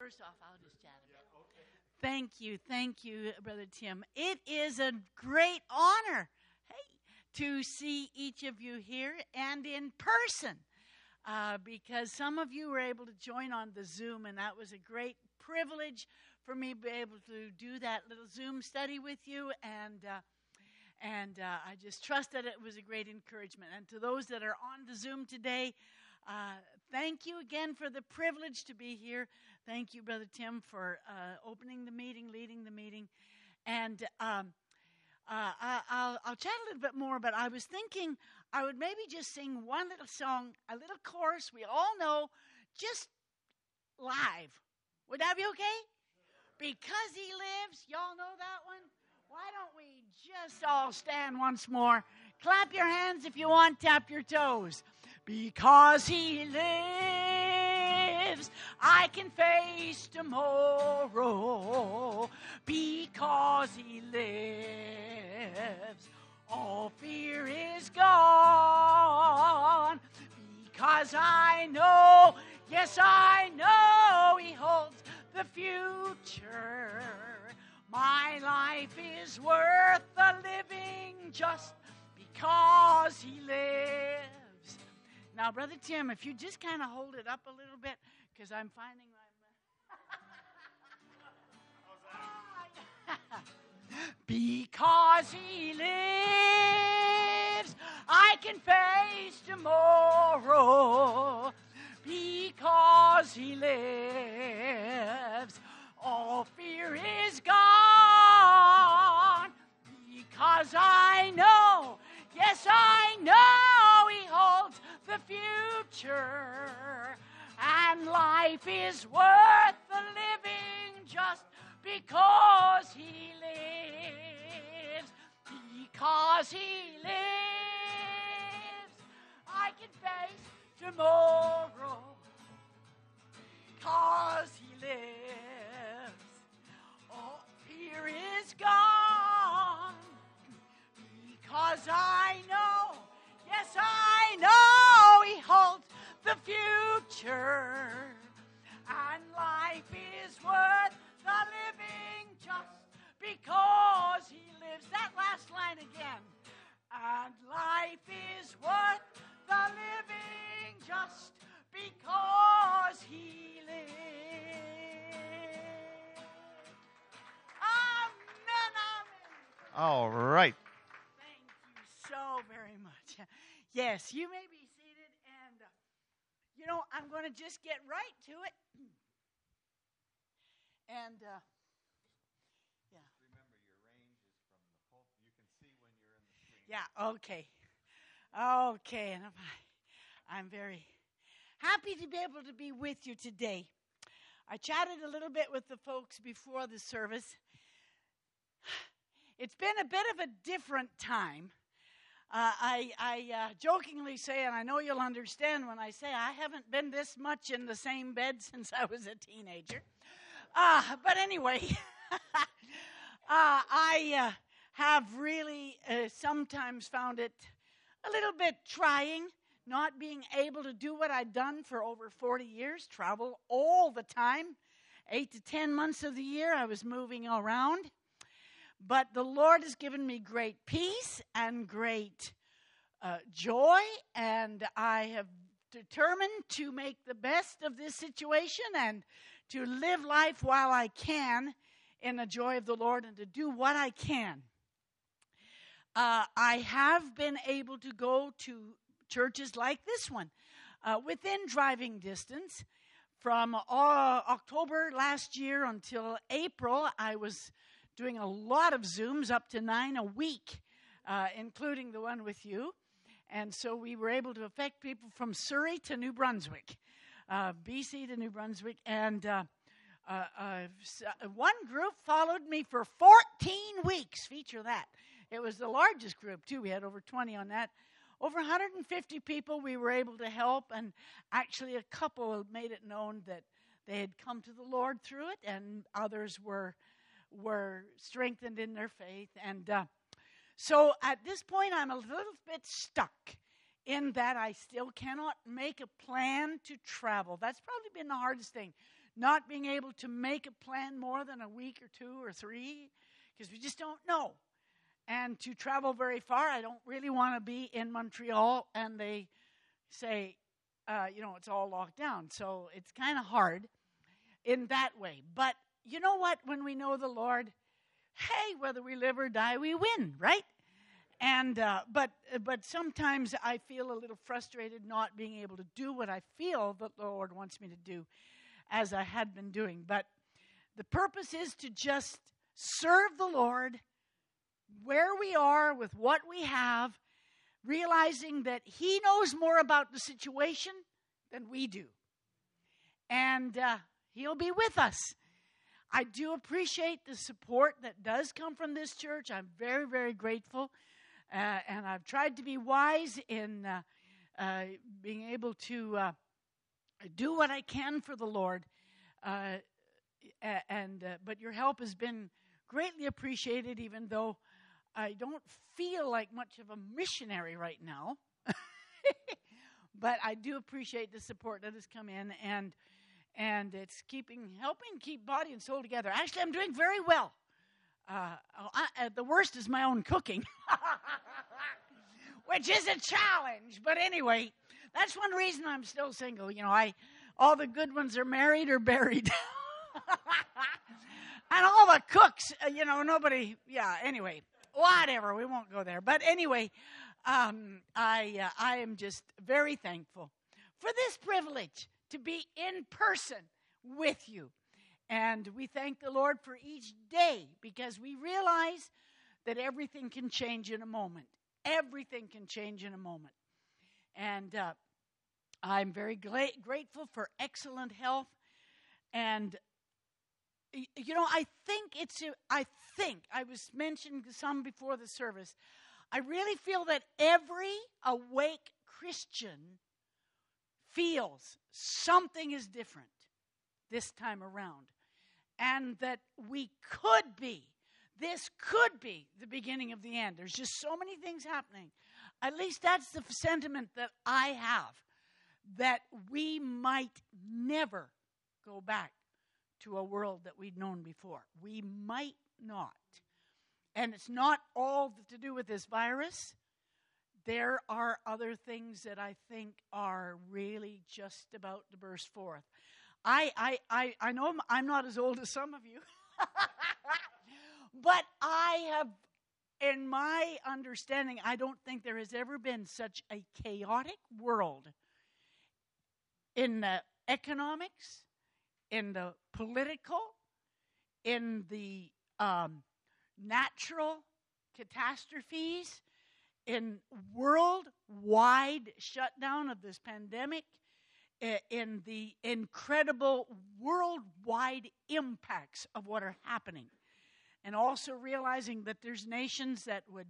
first off, I'll just chat a bit. Thank you, Brother Tim. It is a great honor, to see each of you here and in person, because some of you were able to join on the Zoom, and that was a great privilege for me to be able to do that little Zoom study with you, and I just trust that it was a great encouragement. And to those that are on the Zoom today, thank you again for the privilege to be here. Thank you, Brother Tim, for opening the meeting, leading the meeting. And I'll chat a little bit more, but I was thinking I would maybe just sing one little song, a little chorus we all know, just live. Would that be okay? Because He lives. Y'all know that one? Why don't we just all stand once more? Clap your hands if you want, tap your toes. Because He lives, I can face tomorrow. Because He lives, all fear is gone. Because I know, yes, I know He holds the future. My life is worth the living just because He lives. Now, Brother Tim, if you just kind of hold it up a little bit, because I'm finding because He lives, I can face tomorrow. Because He lives, all fear is gone. Because I know, yes, I know He holds the future. And life is worth the living just because He lives. Because He lives, I can face tomorrow. Because He lives, all fear is gone. Because I know, yes, I know He holds the future. And life is worth the living just because He lives. That last line again. And life is worth the living just because He lives. Amen, amen. All right. Thank you so very much. Yes, you may be seated, and, I'm going to just get right to it. And, Remember, your range is from the pulpit. You can see when you're in the screen. yeah, okay. Okay, and I'm very happy to be able to be with you today. I chatted a little bit with the folks before the service. It's been a bit of a different time. I jokingly say, and I know you'll understand when I say I haven't been this much in the same bed since I was a teenager. But anyway, I have really sometimes found it a little bit trying, not being able to do what I'd done for over 40 years, travel all the time. 8 to 10 months of the year, I was moving around. But the Lord has given me great peace and great joy, and I have determined to make the best of this situation and to live life while I can in the joy of the Lord and to do what I can. I have been able to go to churches like this one within driving distance. From October last year until April, I was doing a lot of Zooms, up to 9 a week, including the one with you. And so we were able to affect people from Surrey to New Brunswick, BC to New Brunswick. And one group followed me for 14 weeks. Feature that. It was the largest group, too. We had over 20 on that. Over 150 people we were able to help, and actually a couple made it known that they had come to the Lord through it, and others were strengthened in their faith. And so at this point, I'm a little bit stuck in that I still cannot make a plan to travel. That's probably been the hardest thing. not being able to make a plan more than a week or 2 or 3, because we just don't know. And to travel very far, I don't really want to be in Montreal and they say, it's all locked down. So it's kind of hard in that way. But you know what? When we know the Lord, hey, whether we live or die, we win, right? And but sometimes I feel a little frustrated not being able to do what I feel the Lord wants me to do as I had been doing. But the purpose is to just serve the Lord where we are with what we have, realizing that He knows more about the situation than we do. And He'll be with us. I do appreciate the support that does come from this church. I'm very, very grateful. And I've tried to be wise in being able to do what I can for the Lord. But your help has been greatly appreciated, even though I don't feel like much of a missionary right now. But I do appreciate the support that has come in, and it's helping keep body and soul together. Actually, I'm doing very well. The worst is my own cooking, which is a challenge. But anyway, that's one reason I'm still single. All the good ones are married or buried. And all the cooks, nobody, anyway, whatever, we won't go there. But anyway, I am just very thankful for this privilege to be in person with you. And we thank the Lord for each day, because we realize that everything can change in a moment. Everything can change in a moment. And I'm very grateful for excellent health. And, I was mentioning to some before the service, I really feel that every awake Christian feels something is different this time around. And that this could be the beginning of the end. There's just so many things happening. At least that's the sentiment that I have, that we might never go back to a world that we'd known before. We might not. And it's not all to do with this virus. There are other things that I think are really just about to burst forth. I know I'm not as old as some of you, but I have, in my understanding, I don't think there has ever been such a chaotic world in the economics, in the political, in the natural catastrophes, in worldwide shutdown of this pandemic, in the incredible worldwide impacts of what are happening. And also realizing that there's nations that would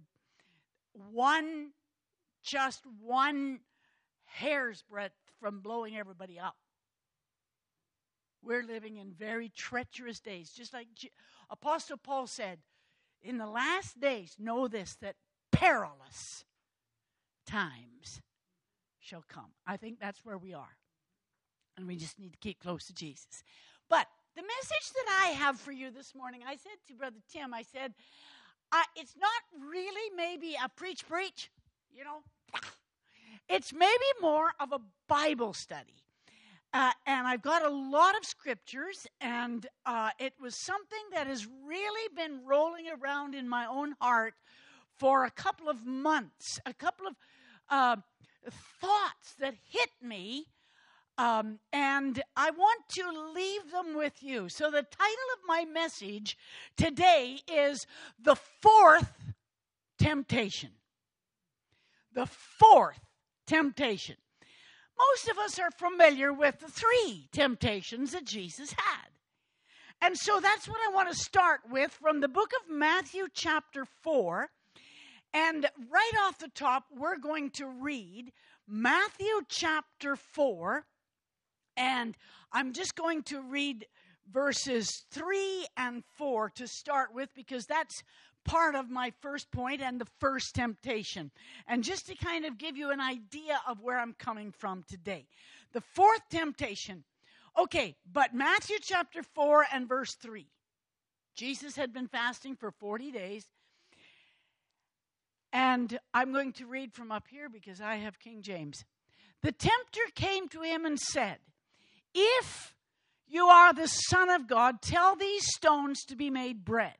just one hair's breadth from blowing everybody up. We're living in very treacherous days. Just like Apostle Paul said, in the last days, know this, that perilous times shall come. I think that's where we are. And we just need to keep close to Jesus. But the message that I have for you this morning, I said to Brother Tim, I said, it's not really maybe a preach, It's maybe more of a Bible study. And I've got a lot of scriptures, and it was something that has really been rolling around in my own heart for a couple of months, a couple of thoughts that hit me. And I want to leave them with you. So the title of my message today is The Fourth Temptation. The fourth temptation. Most of us are familiar with the 3 temptations that Jesus had. And so that's what I want to start with from the book of Matthew chapter 4. And right off the top, we're going to read Matthew chapter 4. And I'm just going to read verses 3 and 4 to start with, because that's part of my first point and the first temptation. And just to kind of give you an idea of where I'm coming from today. The fourth temptation Okay, but Matthew chapter 4 and verse 3. Jesus had been fasting for 40 days. And I'm going to read from up here because I have King James. The tempter came to him and said, "If you are the Son of God, tell these stones to be made bread."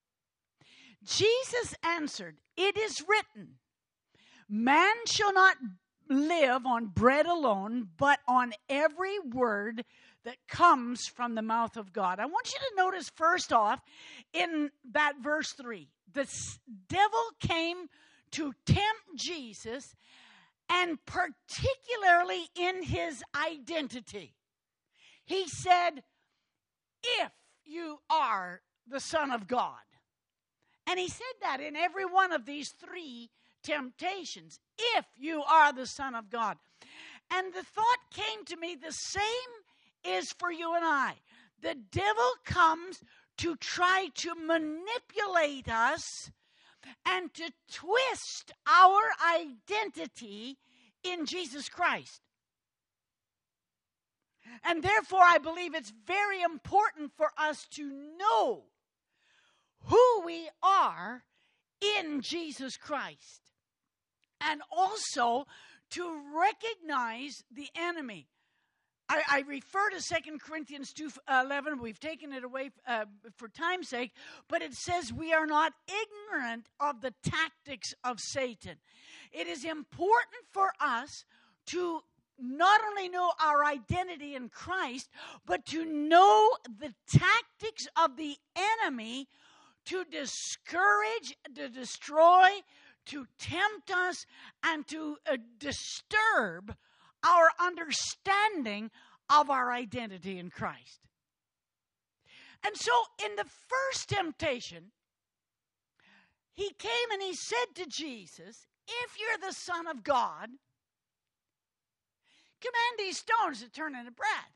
Jesus answered, "It is written, man shall not live on bread alone, but on every word that comes from the mouth of God." I want you to notice first off in that verse 3, the devil came to tempt Jesus, and particularly in his identity. He said, "If you are the Son of God." And he said that in every one of these three temptations. If you are the Son of God. And the thought came to me, the same is for you and I. The devil comes to try to manipulate us and to twist our identity in Jesus Christ. And therefore, I believe it's very important for us to know who we are in Jesus Christ. And also to recognize the enemy. I refer to 2 Corinthians 2:11. We've taken it away for time's sake. But it says we are not ignorant of the tactics of Satan. It is important for us to not only know our identity in Christ, but to know the tactics of the enemy to discourage, to destroy, to tempt us, and to disturb our understanding of our identity in Christ. And so in the first temptation, he came and he said to Jesus, "If you're the Son of God, command these stones to turn into bread."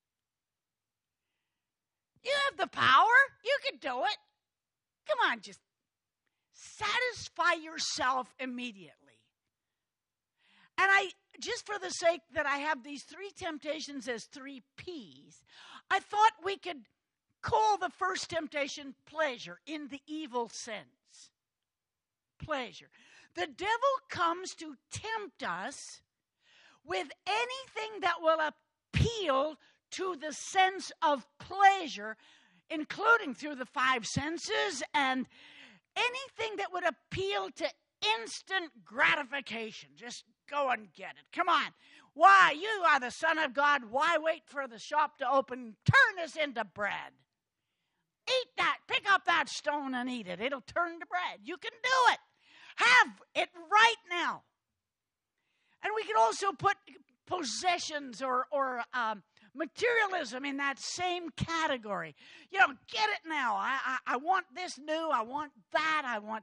You have the power. You can do it. Come on, just satisfy yourself immediately. And just for the sake that I have these three temptations as 3 P's, I thought we could call the first temptation pleasure in the evil sense. Pleasure. The devil comes to tempt us with anything that will appeal to the sense of pleasure, including through the 5 senses, and anything that would appeal to instant gratification. Just go and get it. Come on. Why? You are the Son of God. Why wait for the shop to open? Turn this into bread. Eat that. Pick up that stone and eat it. It'll turn to bread. You can do it. Have it right now. And we can also put possessions or materialism in that same category. You know, get it now. I want this new. I want that. I want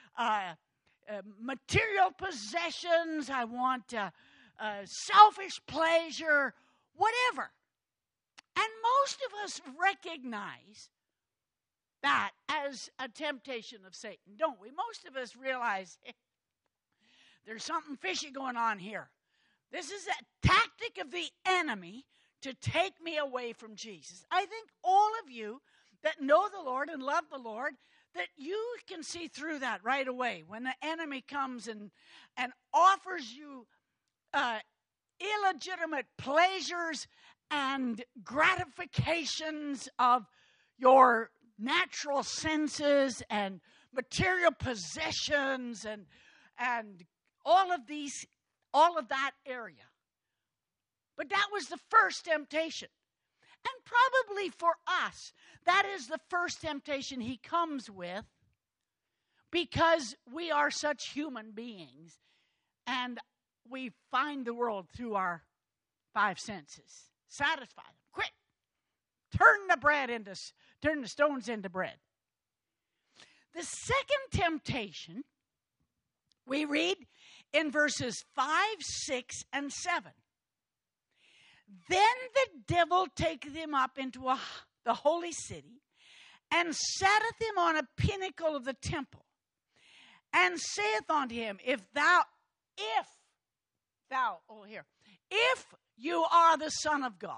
material possessions. I want selfish pleasure, whatever. And most of us recognize that as a temptation of Satan, don't we? Most of us realize there's something fishy going on here. This is a tactic of the enemy to take me away from Jesus. I think all of you that know the Lord and love the Lord, that you can see through that right away when the enemy comes and offers you illegitimate pleasures and gratifications of your natural senses and material possessions and all of that area. But that was the first temptation. And probably for us, that is the first temptation he comes with because we are such human beings and we find the world through our 5 senses. Satisfy them. Quick. Turn the stones into bread. The second temptation we read in verses 5, 6, and 7. Then the devil taketh him up into the holy city, and setteth him on a pinnacle of the temple, and saith unto him, if you are the Son of God,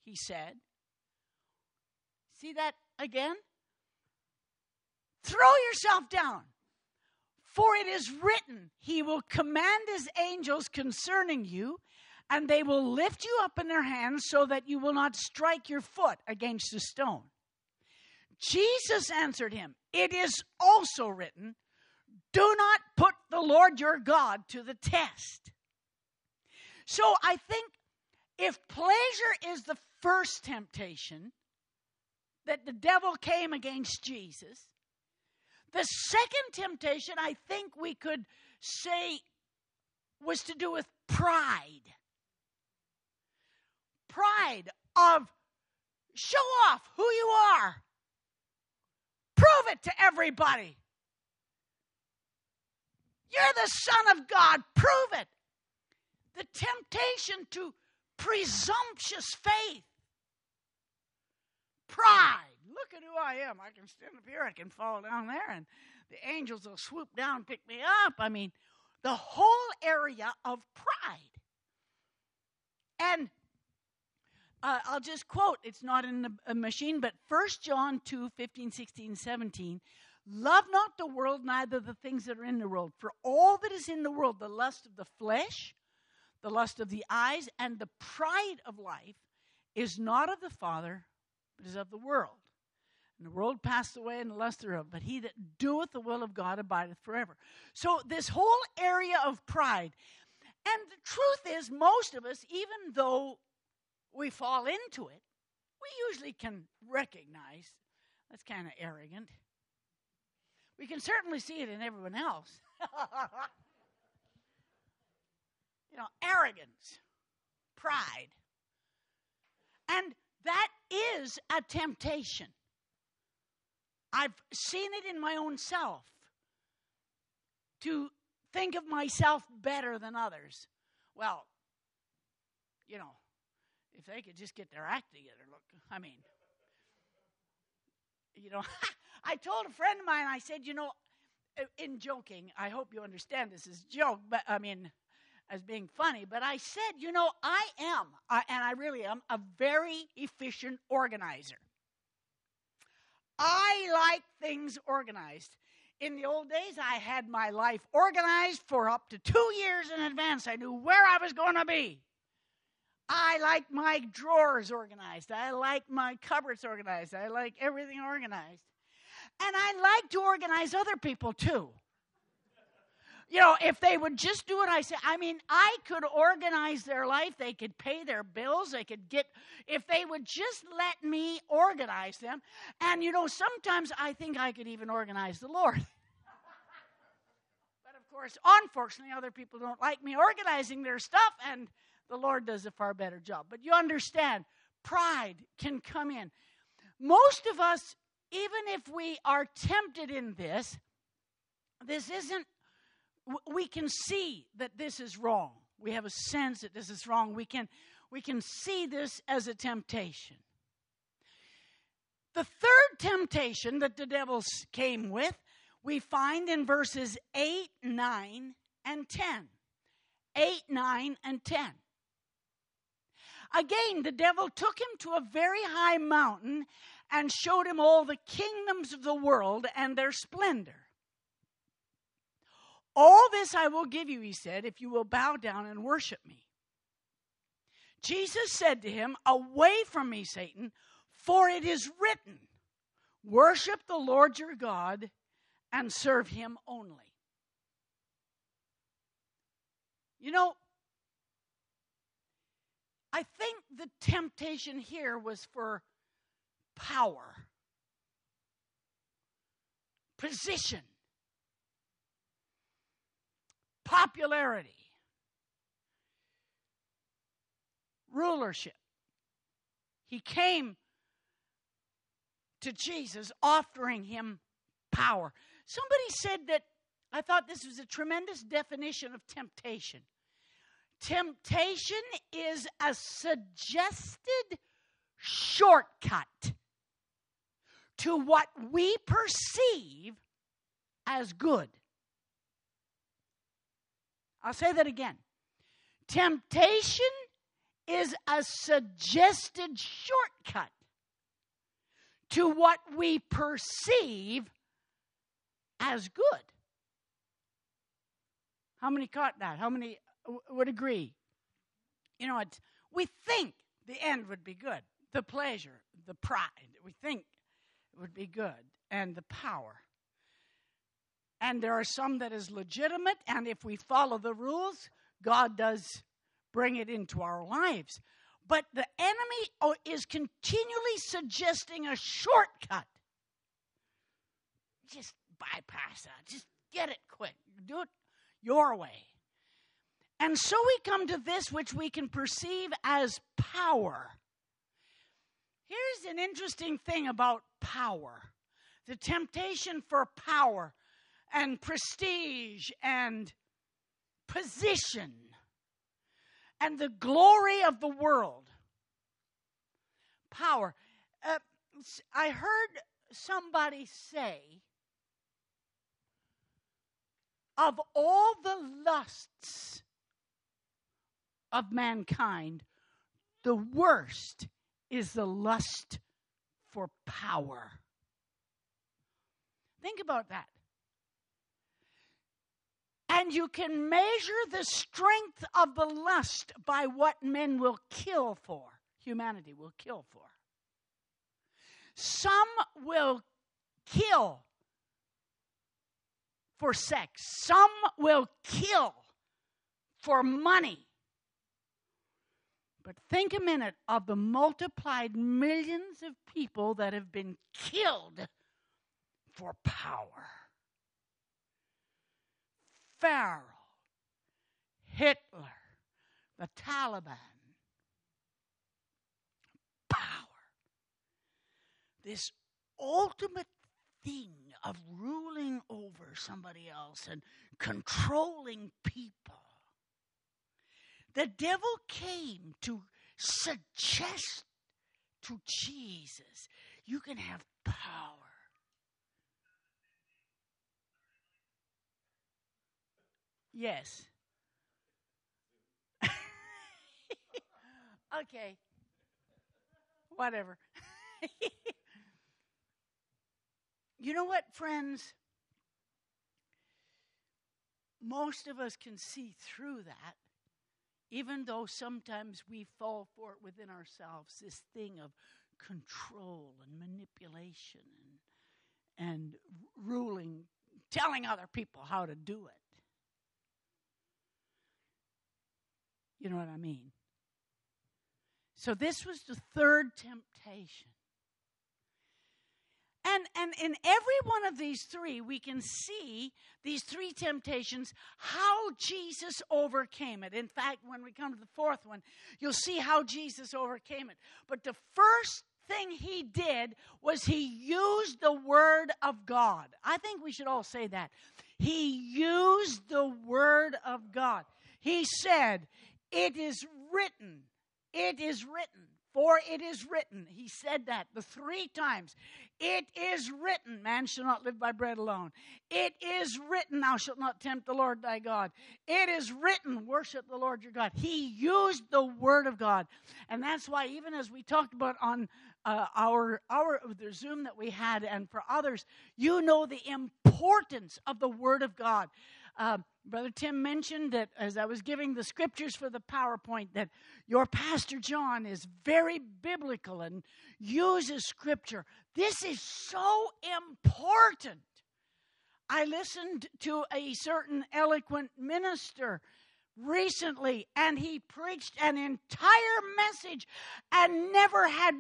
he said. See that again? Throw yourself down. For it is written, he will command his angels concerning you, and they will lift you up in their hands so that you will not strike your foot against a stone. Jesus answered him, it is also written, do not put the Lord your God to the test. So I think if pleasure is the first temptation that the devil came against Jesus, the second temptation, I think we could say, was to do with pride. Pride of show off who you are. Prove it to everybody. You're the Son of God. Prove it. The temptation to presumptuous faith. Pride. Look at who I am. I can stand up here. I can fall down there. And the angels will swoop down and pick me up. I mean, the whole area of pride. And I'll just quote. It's not in the machine, but 1 John 2, 15, 16, 17. Love not the world, neither the things that are in the world. For all that is in the world, the lust of the flesh, the lust of the eyes, and the pride of life is not of the Father, but is of the world. And the world passed away and the lust thereof, but he that doeth the will of God abideth forever. So this whole area of pride. And the truth is, most of us, even though we fall into it, we usually can recognize that's kind of arrogant. We can certainly see it in everyone else. Arrogance, pride. And that is a temptation. I've seen it in my own self to think of myself better than others. Well, if they could just get their act together, look, I told a friend of mine, I said, in joking, I hope you understand this is a joke, but as being funny, but I said, I am, and I really am, a very efficient organizer. I like things organized. In the old days, I had my life organized for up to 2 years in advance. I knew where I was going to be. I like my drawers organized. I like my cupboards organized. I like everything organized. And I like to organize other people too. If they would just do what I say, I could organize their life. They could pay their bills. They could if they would just let me organize them. And, sometimes I think I could even organize the Lord. But, of course, unfortunately, other people don't like me organizing their stuff, and the Lord does a far better job. But you understand, pride can come in. Most of us, even if we are tempted in this isn't, we can see that this is wrong. We have a sense that this is wrong. We can see this as a temptation. The third temptation that the devil came with, we find in verses 8, 9, and 10. 8, 9, and 10. Again, the devil took him to a very high mountain and showed him all the kingdoms of the world and their splendor. All this I will give you, he said, if you will bow down and worship me. Jesus said to him, away from me, Satan, for it is written, worship the Lord your God and serve him only. I think the temptation here was for power, position, popularity, rulership. He came to Jesus offering him power. Somebody said that, I thought this was a tremendous definition of temptation. Temptation is a suggested shortcut to what we perceive as good. I'll say that again. Temptation is a suggested shortcut to what we perceive as good. How many caught that? How many would agree? You know, we think the end would be good. The pleasure, the pride, we think it would be good. And the power. And there are some that is legitimate, and if we follow the rules, God does bring it into our lives. But the enemy is continually suggesting a shortcut. Just bypass that. Just get it quick. Do it your way. And so we come to this which we can perceive as power. Here's an interesting thing about power. The temptation for power and prestige and position and the glory of the world. Power. I heard somebody say, of all the lusts of mankind, the worst is the lust for power. Think about that. And you can measure the strength of the lust by what men will kill for, humanity will kill for. Some will kill for sex. Some will kill for money. But think a minute of the multiplied millions of people that have been killed for power. Pharaoh, Hitler, the Taliban. Power. This ultimate thing of ruling over somebody else and controlling people. The devil came to suggest to Jesus, you can have power. Yes. Okay. Whatever. You know what, friends? Most of us can see through that, even though sometimes we fall for it within ourselves, this thing of control and manipulation and ruling, telling other people how to do it. You know what I mean? So this was the third temptation. And in every one of these three, we can see these three temptations, how Jesus overcame it. In fact, when we come to the fourth one, you'll see how Jesus overcame it. But the first thing he did was he used the word of God. I think we should all say that. He used the word of God. He said, "It is written, it is written, for it is written." He said that the 3 times. It is written, man shall not live by bread alone. It is written, thou shalt not tempt the Lord thy God. It is written, worship the Lord your God. He used the word of God. And that's why even as we talked about on the Zoom that we had and for others, you know the importance of the word of God. Brother Tim mentioned that as I was giving the scriptures for the PowerPoint, that your Pastor John is very biblical and uses scripture. This is so important. I listened to a certain eloquent minister recently, and he preached an entire message and never had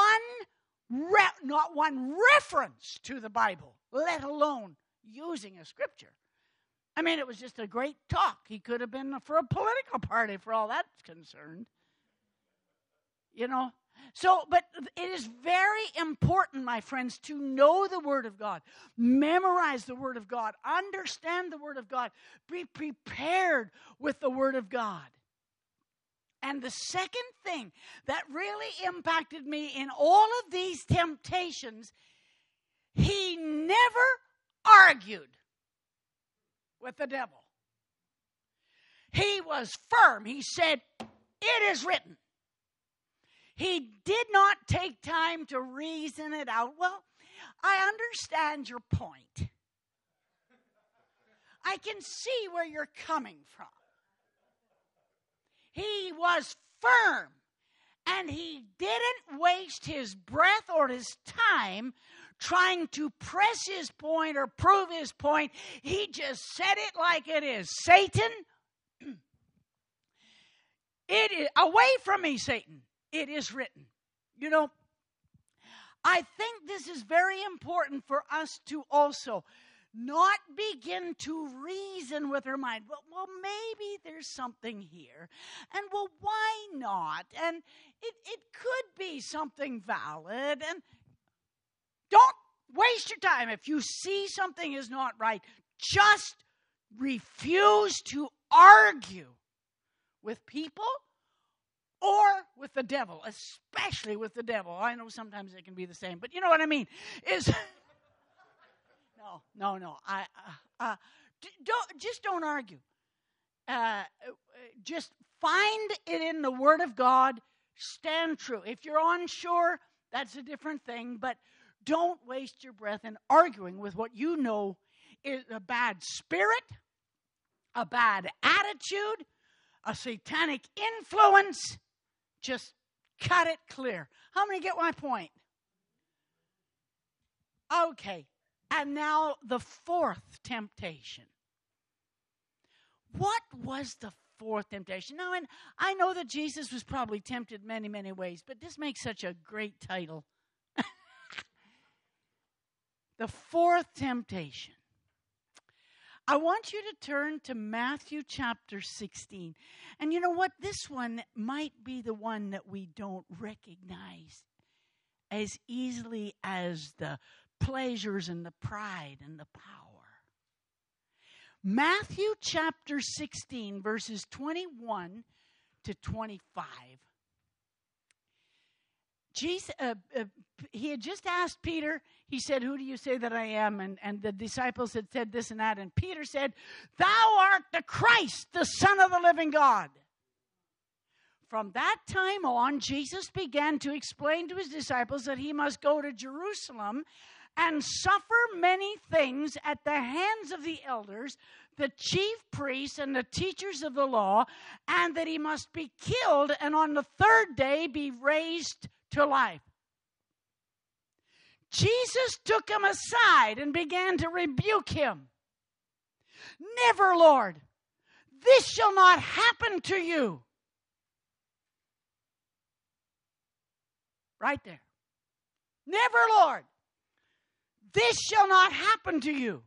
not one reference to the Bible, let alone using a scripture. I mean, it was just a great talk. He could have been for a political party for all that's concerned. You know? So, but it is very important, my friends, to know the Word of God. Memorize the Word of God. Understand the Word of God. Be prepared with the Word of God. And the second thing that really impacted me in all of these temptations, he never argued with the devil. He was firm. He said, "It is written." He did not take time to reason it out. Well, I understand your point. I can see where you're coming from. He was firm, and he didn't waste his breath or his time trying to press his point or prove his point. He just said it like it is. Satan, it is, away from me, Satan. It is written. You know, I think this is very important for us to also not begin to reason with our mind. Well, maybe there's something here. And well, why not? And it could be something valid. And don't waste your time. If you see something is not right, just refuse to argue with people or with the devil, especially with the devil. I know sometimes it can be the same, but you know what I mean. No. Don't argue. Just find it in the Word of God. Stand true. If you're unsure, that's a different thing, but don't waste your breath in arguing with what you know is a bad spirit, a bad attitude, a satanic influence. Just cut it clear. How many get my point? Okay. And now the fourth temptation. What was the fourth temptation? Now, and I know that Jesus was probably tempted many, many ways, but this makes such a great title. The fourth temptation. I want you to turn to Matthew chapter 16. And you know what? This one might be the one that we don't recognize as easily as the pleasures and the pride and the power. Matthew chapter 16, verses 21 to 25. Jesus, he had just asked Peter, he said, "Who do you say that I am?" And the disciples had said this and that. And Peter said, "Thou art the Christ, the Son of the living God." From that time on, Jesus began to explain to his disciples that he must go to Jerusalem and suffer many things at the hands of the elders, the chief priests, and the teachers of the law, and that he must be killed and on the third day be raised to life. Jesus took him aside and began to rebuke him. "Never, Lord, this shall not happen to you." Right there. "Never, Lord, this shall not happen to you."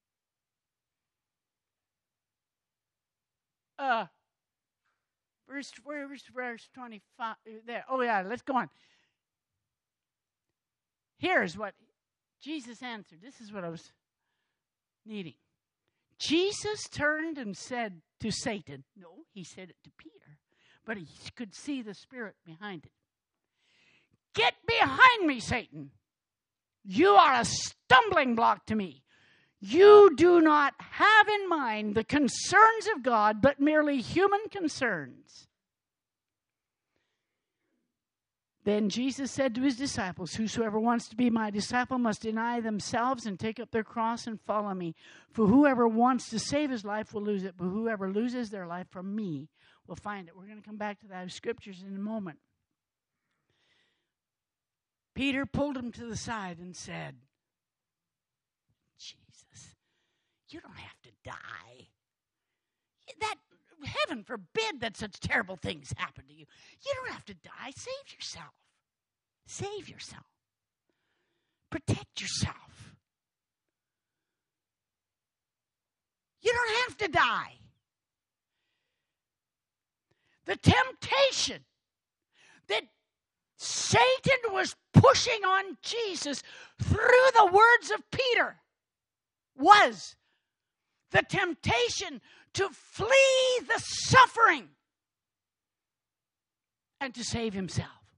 Verse 25. There. Oh, yeah, let's go on. Here's what Jesus answered. This is what I was needing. Jesus turned and said to Satan, no, he said it to Peter, but he could see the spirit behind it. "Get behind me, Satan. You are a stumbling block to me. You do not have in mind the concerns of God, but merely human concerns." Then Jesus said to his disciples, "Whosoever wants to be my disciple must deny themselves and take up their cross and follow me. For whoever wants to save his life will lose it, but whoever loses their life from me will find it." We're going to come back to those scriptures in a moment. Peter pulled him to the side and said, "Jesus, you don't have to die. Heaven forbid that such terrible things happen to you. You don't have to die. Save yourself. Save yourself. Protect yourself. You don't have to die." The temptation that Satan was pushing on Jesus through the words of Peter was the temptation to flee the suffering and to save himself.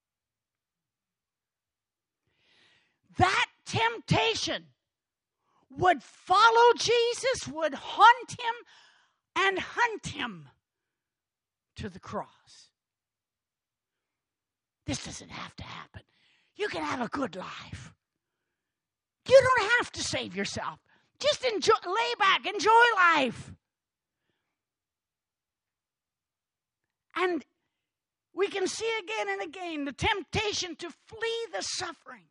That temptation would follow Jesus, would haunt him and hunt him to the cross. This doesn't have to happen. You can have a good life. You don't have to save yourself. Just enjoy, lay back, enjoy life. And we can see again and again the temptation to flee the suffering.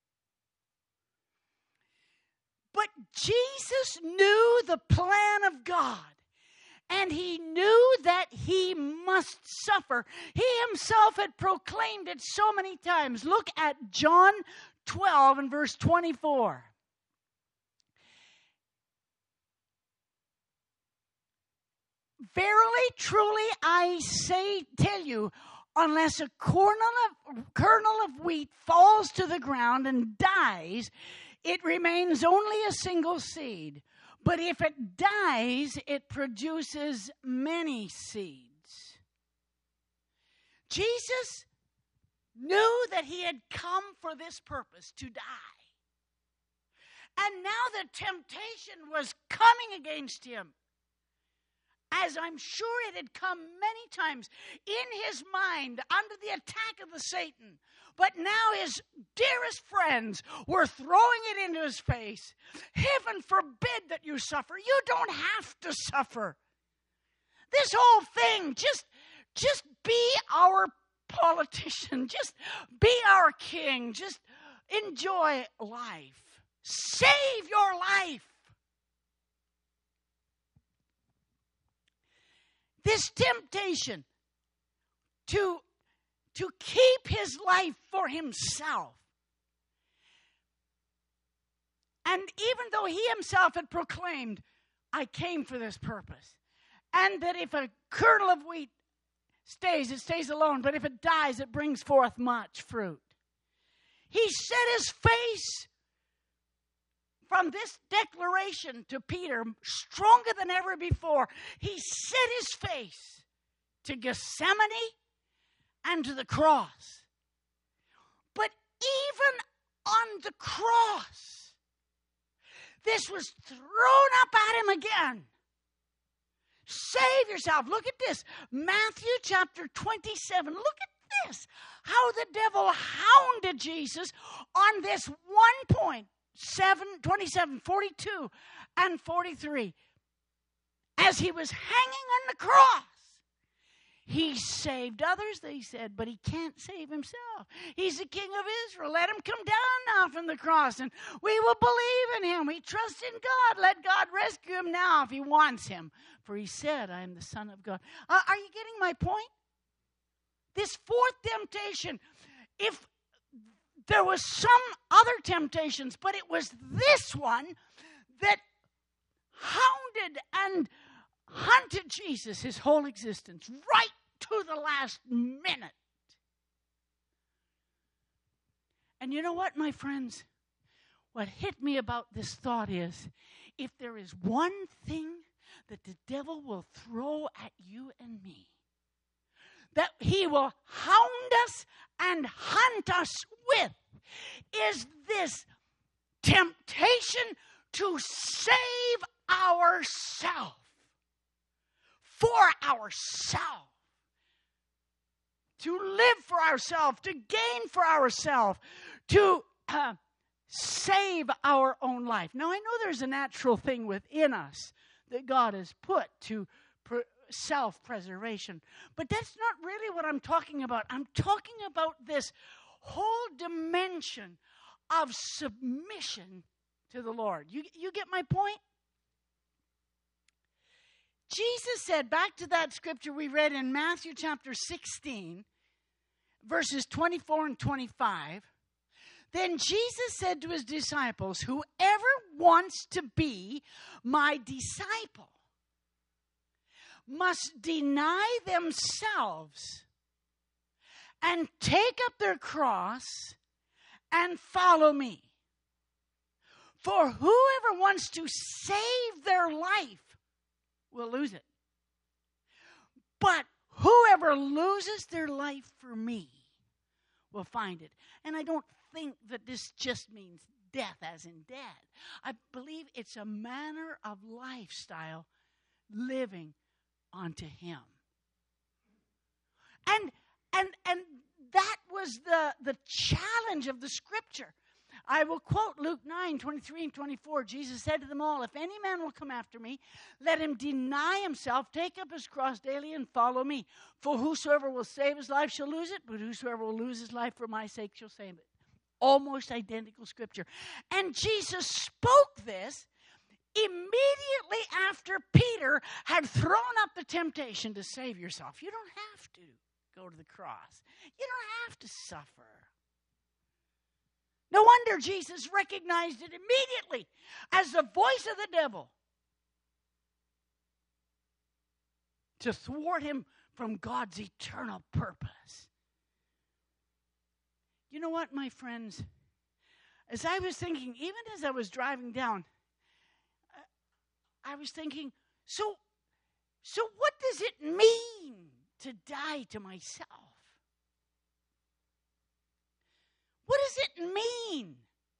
But Jesus knew the plan of God. And he knew that he must suffer. He himself had proclaimed it so many times. Look at John 12 and verse 24. Verily, truly, I tell you, unless a kernel of wheat falls to the ground and dies, it remains only a single seed. But if it dies, it produces many seeds. Jesus knew that he had come for this purpose, to die. And now the temptation was coming against him, as I'm sure it had come many times in his mind under the attack of the Satan. But now his dearest friends were throwing it into his face. Heaven forbid that you suffer. You don't have to suffer. This whole thing, just be our politician. Just be our king. Just enjoy life. Save your life. This temptation to keep his life for himself. And even though he himself had proclaimed, I came for this purpose, and that if a kernel of wheat stays, it stays alone, but if it dies, it brings forth much fruit. He set his face from this declaration to Peter, stronger than ever before. He set his face to Gethsemane and to the cross. But even on the cross, this was thrown up at him again. Save yourself. Look at this. Matthew chapter 27. Look at this. How the devil hounded Jesus on this one point. 27, 42, and 43. As he was hanging on the cross, he saved others, they said, but he can't save himself. He's the King of Israel. Let him come down now from the cross, and we will believe in him. We trust in God. Let God rescue him now if he wants him. For he said, I am the Son of God. Are you getting my point? This fourth temptation, if there was some other temptations, but it was this one that hounded and hunted Jesus his whole existence, right to the last minute. And you know what, my friends? What hit me about this thought is, if there is one thing that the devil will throw at you and me, that he will hound us and hunt us with, is this temptation to save ourselves, for ourselves, to live for ourselves, to gain for ourselves, to save our own life. Now, I know there's a natural thing within us that God has put to self-preservation, but that's not really what I'm talking about. I'm talking about this whole dimension of submission to the Lord. You get my point? Jesus said, back to that scripture we read in Matthew chapter 16, verses 24 and 25, then Jesus said to his disciples, whoever wants to be my disciple must deny themselves and take up their cross and follow me. For whoever wants to save their life will lose it. But whoever loses their life for me will find it. And I don't think that this just means death as in dead. I believe it's a manner of lifestyle living unto him. And that was the challenge of the Scripture. I will quote Luke 9:23 and 24. Jesus said to them all, if any man will come after me, let him deny himself, take up his cross daily, and follow me. For whosoever will save his life shall lose it, but whosoever will lose his life for my sake shall save it. Almost identical Scripture. And Jesus spoke this immediately after Peter had thrown up the temptation to save yourself. You don't have to go to the cross. You don't have to suffer. No wonder Jesus recognized it immediately as the voice of the devil to thwart him from God's eternal purpose. You know what, my friends? As I was thinking, even as I was driving down, I was thinking, so what does it mean to die to myself? What does it mean?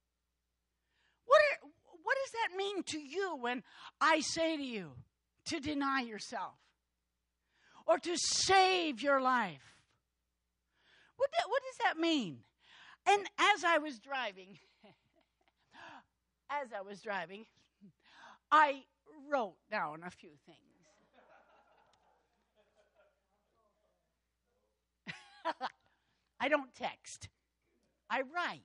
What does that mean to you when I say to you to deny yourself or to save your life? What does that mean? And as I was driving, I wrote down a few things. I don't text. I write.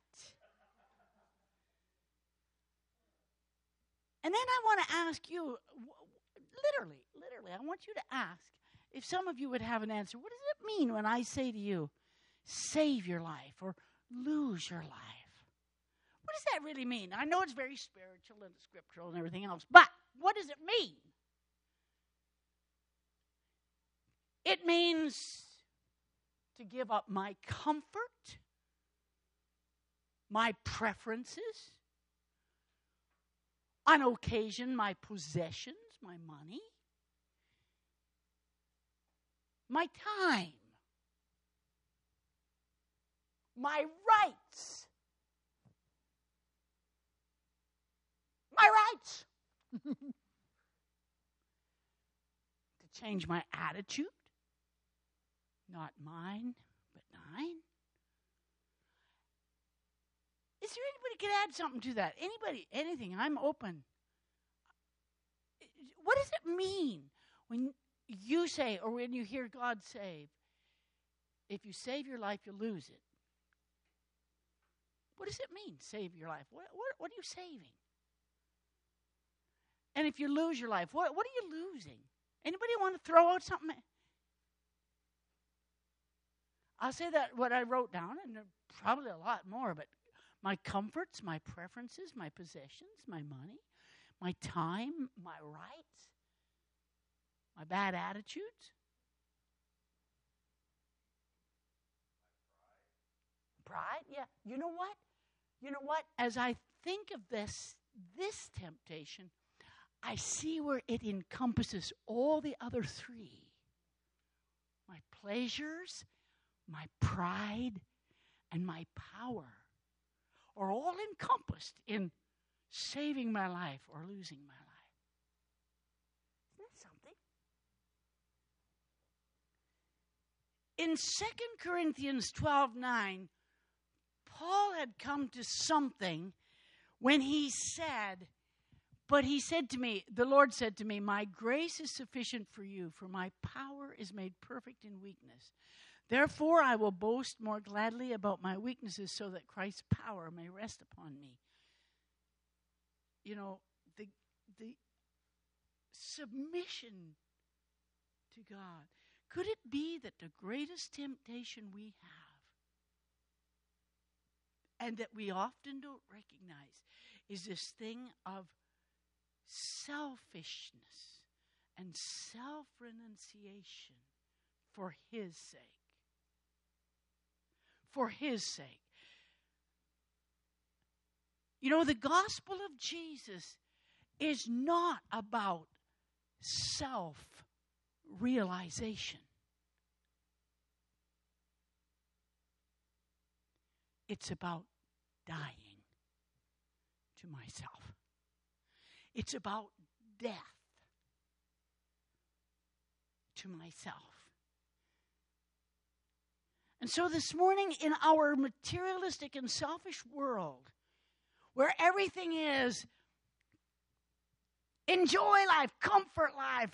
And then I want to ask you, literally, I want you to ask, if some of you would have an answer, what does it mean when I say to you, save your life or lose your life? What does that really mean? I know it's very spiritual and scriptural and everything else, but what does it mean? It means to give up my comfort, my preferences, on occasion my possessions, my money, my time, my rights. My rights. To change my attitude. Not mine, but thine. Is there anybody could add something to that? Anybody, anything, I'm open. What does it mean when you say, or when you hear God say, if you save your life, you'll lose it? What does it mean, save your life? What are you saving? And if you lose your life, what are you losing? Anybody want to throw out something? I'll say that what I wrote down, and probably a lot more, but my comforts, my preferences, my possessions, my money, my time, my rights, my bad attitudes. Pride, yeah. You know what? As I think of this temptation, I see where it encompasses all the other three. My pleasures, my pride, and my power are all encompassed in saving my life or losing my life. Isn't that something? In 2 Corinthians 12:9, Paul had come to something when he said, the Lord said to me, my grace is sufficient for you, for my power is made perfect in weakness. Therefore, I will boast more gladly about my weaknesses so that Christ's power may rest upon me. You know, the submission to God. Could it be that the greatest temptation we have, and that we often don't recognize, is this thing of selfishness and self-renunciation for His sake? For His sake. You know, the gospel of Jesus is not about self-realization. It's about dying to myself. It's about death to myself. And so this morning, in our materialistic and selfish world, where everything is enjoy life, comfort life,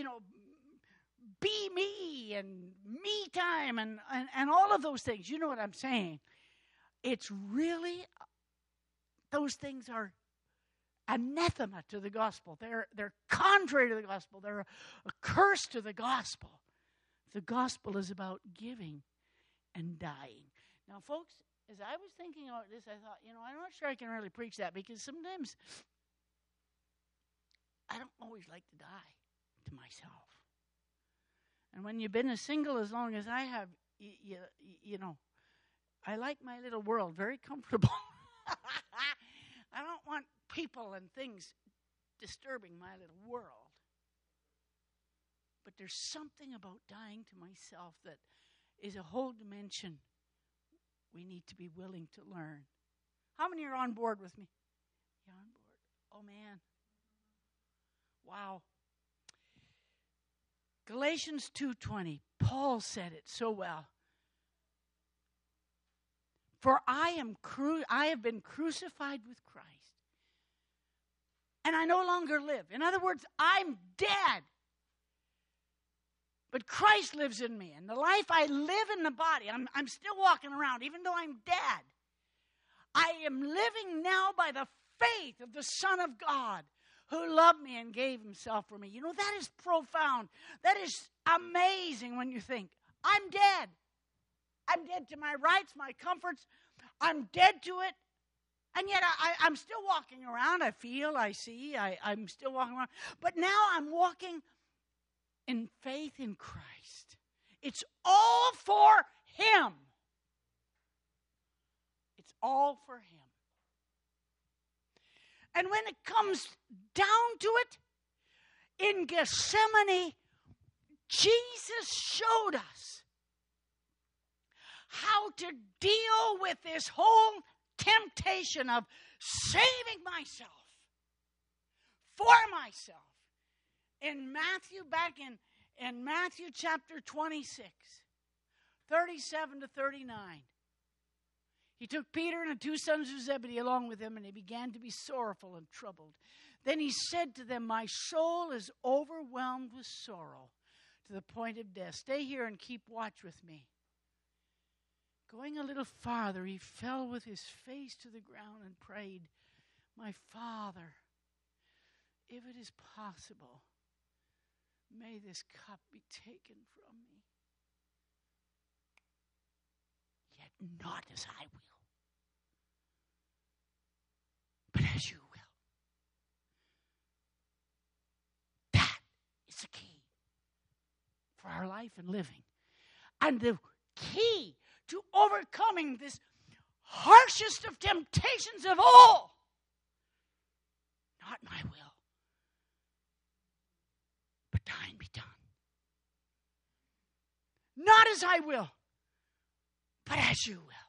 be me and me time and all of those things. You know what I'm saying? It's really, those things are anathema to the gospel. They're contrary to the gospel. They're a curse to the gospel. The gospel is about giving and dying. Now, folks, as I was thinking about this, I thought, I'm not sure I can really preach that, because sometimes I don't always like to die to myself. And when you've been a single as long as I have, I like my little world, very comfortable. I don't want people and things disturbing my little world. But there's something about dying to myself that is a whole dimension we need to be willing to learn. How many are on board with me? You on board? Oh, man. Wow. Galatians 2:20. Paul said it so well. For I have been crucified with Christ, and I no longer live. In other words, I'm dead. But Christ lives in me, and the life I live in the body, I'm still walking around, even though I'm dead. I am living now by the faith of the Son of God, who loved me and gave himself for me. That is profound. That is amazing when you think, I'm dead. I'm dead to my rights, my comforts. I'm dead to it. And yet I'm still walking around. I feel, I see, I'm still walking around. But now I'm walking in faith in Christ. It's all for him. It's all for him. And when it comes down to it, in Gethsemane, Jesus showed us how to deal with this whole temptation of saving myself, for myself. In Matthew, back in Matthew chapter 26, 37 to 39, he took Peter and the two sons of Zebedee along with him, and he began to be sorrowful and troubled. Then he said to them, my soul is overwhelmed with sorrow to the point of death. Stay here and keep watch with me. Going a little farther, he fell with his face to the ground and prayed, my Father, if it is possible, may this cup be taken from me. Yet not as I will, but as you will. That is the key for our life and living. And the key to overcoming this harshest of temptations of all. Not my will, but thine be done. Not as I will, but as you will.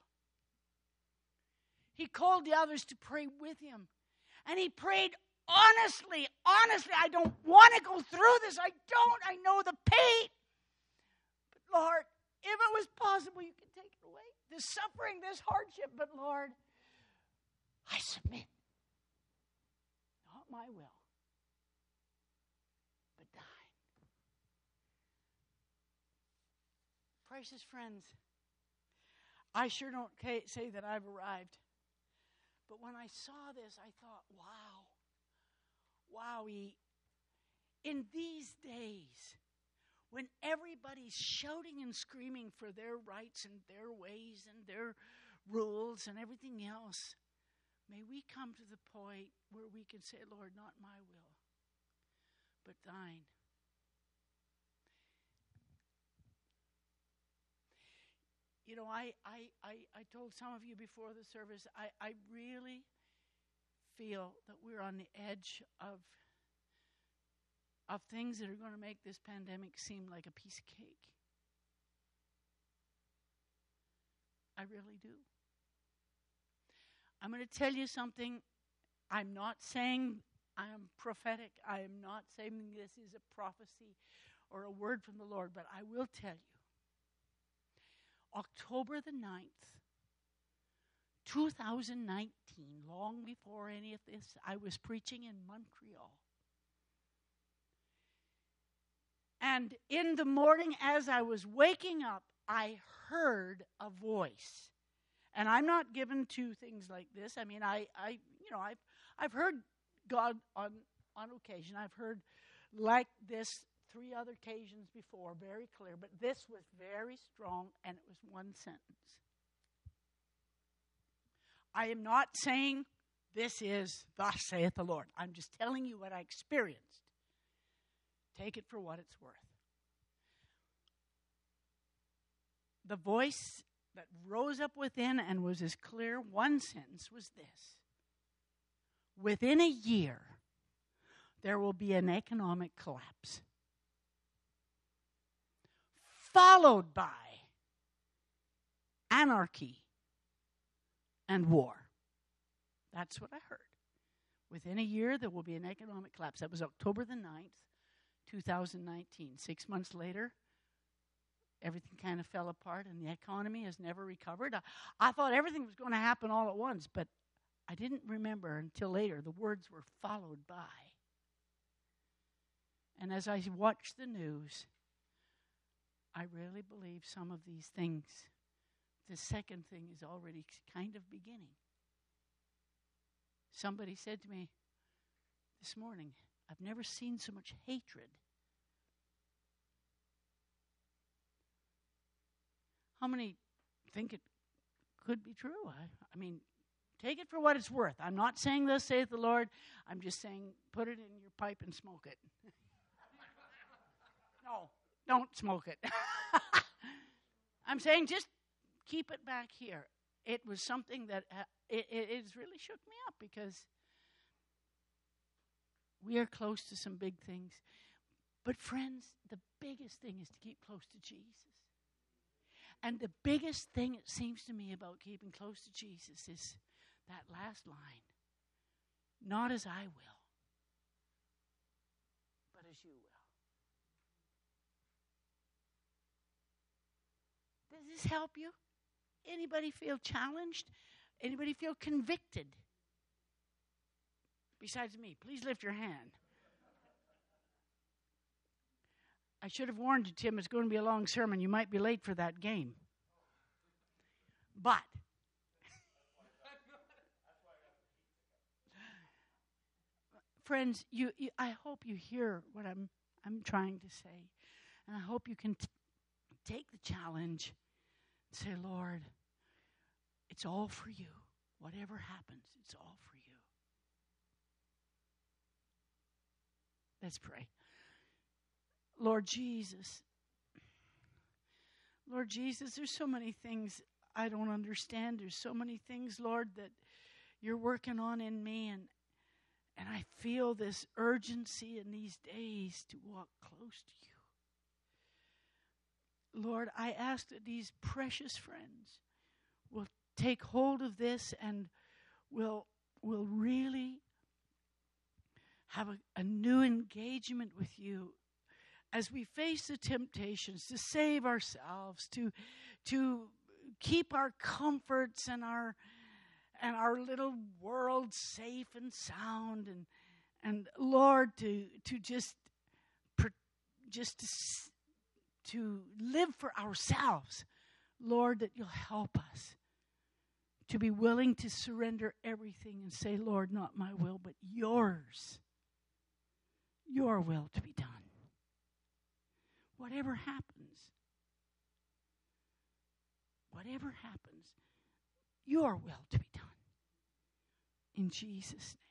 He called the others to pray with him. And he prayed honestly. I don't want to go through this. I know the pain. But Lord, if it was possible, you could take it away. This suffering, this hardship. But Lord, I submit. Not my will, but thine. Precious friends, I sure don't say that I've arrived. But when I saw this, I thought, wowie. In these days, when everybody's shouting and screaming for their rights and their ways and their rules and everything else, may we come to the point where we can say, Lord, not my will, but thine. I told some of you before the service, I really feel that we're on the edge of things that are going to make this pandemic seem like a piece of cake. I really do. I'm going to tell you something. I'm not saying I am prophetic. I am not saying this is a prophecy or a word from the Lord, but I will tell you. October the 9th, 2019, long before any of this, I was preaching in Montreal. And in the morning, as I was waking up, I heard a voice. And I'm not given to things like this. I mean, I've heard God on occasion. I've heard like this 3 other occasions before, very clear. But this was very strong, and it was one sentence. I am not saying this is thus saith the Lord. I'm just telling you what I experienced. Take it for what it's worth. The voice that rose up within and was as clear, one sentence was this. Within a year, there will be an economic collapse, followed by anarchy and war. That's what I heard. Within a year, there will be an economic collapse. That was October the 9th, 2019. 6 months later, everything kind of fell apart, and the economy has never recovered. I thought everything was going to happen all at once, but I didn't remember until later. The words were followed by. And as I watched the news, I really believe some of these things, the second thing is already kind of beginning. Somebody said to me this morning, I've never seen so much hatred. How many think it could be true? I mean, take it for what it's worth. I'm not saying thus saith the Lord. I'm just saying put it in your pipe and smoke it. No, don't smoke it. I'm saying just keep it back here. It was something that it really shook me up because we are close to some big things. But friends, the biggest thing is to keep close to Jesus. And the biggest thing, it seems to me, about keeping close to Jesus is that last line. Not as I will, but as you will. Does this help you? Anybody feel challenged? Anybody feel convicted? Besides me, please lift your hand. I should have warned you, Tim, it's going to be a long sermon. You might be late for that game. But friends, I hope you hear what I'm trying to say. And I hope you can take the challenge and say, Lord, it's all for you. Whatever happens, it's all for you. Let's pray. Lord Jesus, there's so many things I don't understand. There's so many things, Lord, that you're working on in me, and I feel this urgency in these days to walk close to you. Lord, I ask that these precious friends will take hold of this and will really have a new engagement with you as we face the temptations to save ourselves, to keep our comforts and our little world safe and sound, and Lord, to live for ourselves. Lord, that you'll help us to be willing to surrender everything and say, Lord, not my will, but yours. Your will to be done. Whatever happens, your will to be done. In Jesus' name.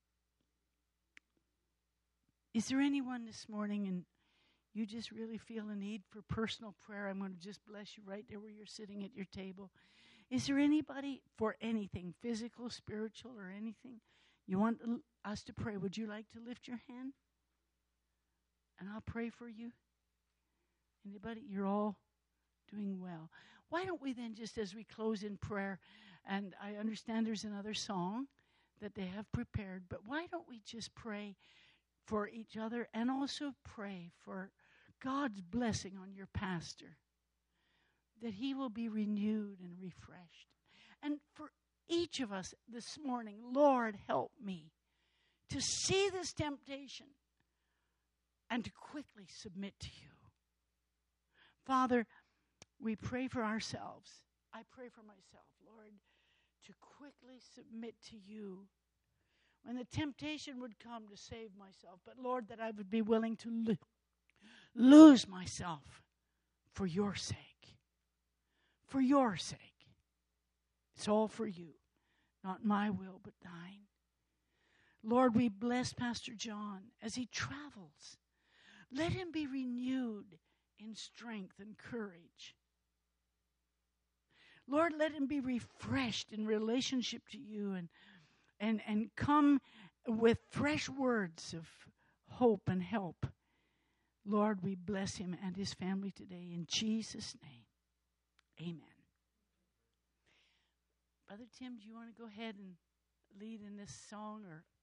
Is there anyone this morning and you just really feel a need for personal prayer? I'm going to just bless you right there where you're sitting at your table. Is there anybody for anything, physical, spiritual, or anything, you want us to pray? Would you like to lift your hand? And I'll pray for you. Anybody? You're all doing well. Why don't we then, just as we close in prayer, and I understand there's another song that they have prepared, but why don't we just pray for each other and also pray for God's blessing on your pastor, that he will be renewed and refreshed. And for each of us this morning, Lord, help me to see this temptation and to quickly submit to you. Father, we pray for ourselves. I pray for myself, Lord, to quickly submit to you when the temptation would come to save myself. But Lord, that I would be willing to lose myself for your sake. For your sake. It's all for you. Not my will, but thine. Lord, we bless Pastor John as he travels. Let him be renewed in strength and courage. Lord, let him be refreshed in relationship to you and come with fresh words of hope and help. Lord, we bless him and his family today in Jesus' name. Amen. Brother Tim, do you want to go ahead and lead in this song, or